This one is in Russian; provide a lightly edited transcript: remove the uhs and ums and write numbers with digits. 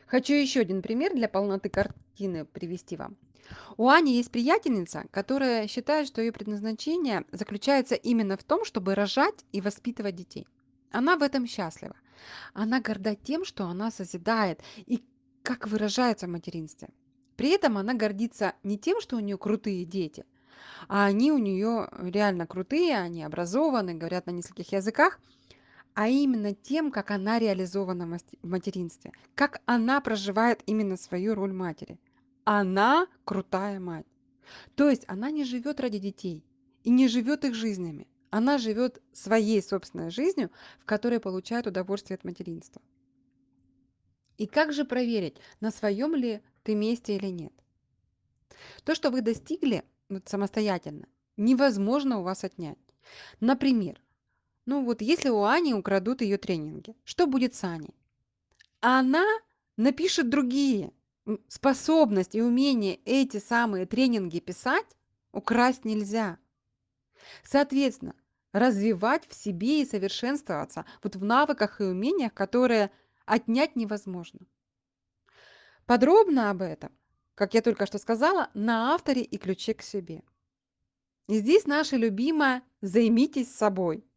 Хочу еще один пример для полноты картины привести вам. У Ани есть приятельница, которая считает, что ее предназначение заключается именно в том, чтобы рожать и воспитывать детей. Она в этом счастлива. Она горда тем, что она созидает и как выражается в материнстве. При этом она гордится не тем, что у нее крутые дети, а они у нее реально крутые, они образованы, говорят на нескольких языках, а именно тем, как она реализована в материнстве, как она проживает именно свою роль матери. Она крутая мать. То есть она не живет ради детей и не живет их жизнями. Она живет своей собственной жизнью, в которой получает удовольствие от материнства. И как же проверить, на своем ли ты месте или нет? То, что вы достигли вот самостоятельно, невозможно у вас отнять. Например, ну вот если у Ани украдут ее тренинги, что будет с Аней? Она напишет другие. Способность и умение эти самые тренинги писать украсть нельзя. Соответственно, развивать в себе и совершенствоваться вот в навыках и умениях, которые отнять невозможно. Подробно об этом, как я только что сказала, на авторе и ключе к себе. И здесь наше любимое «займитесь собой».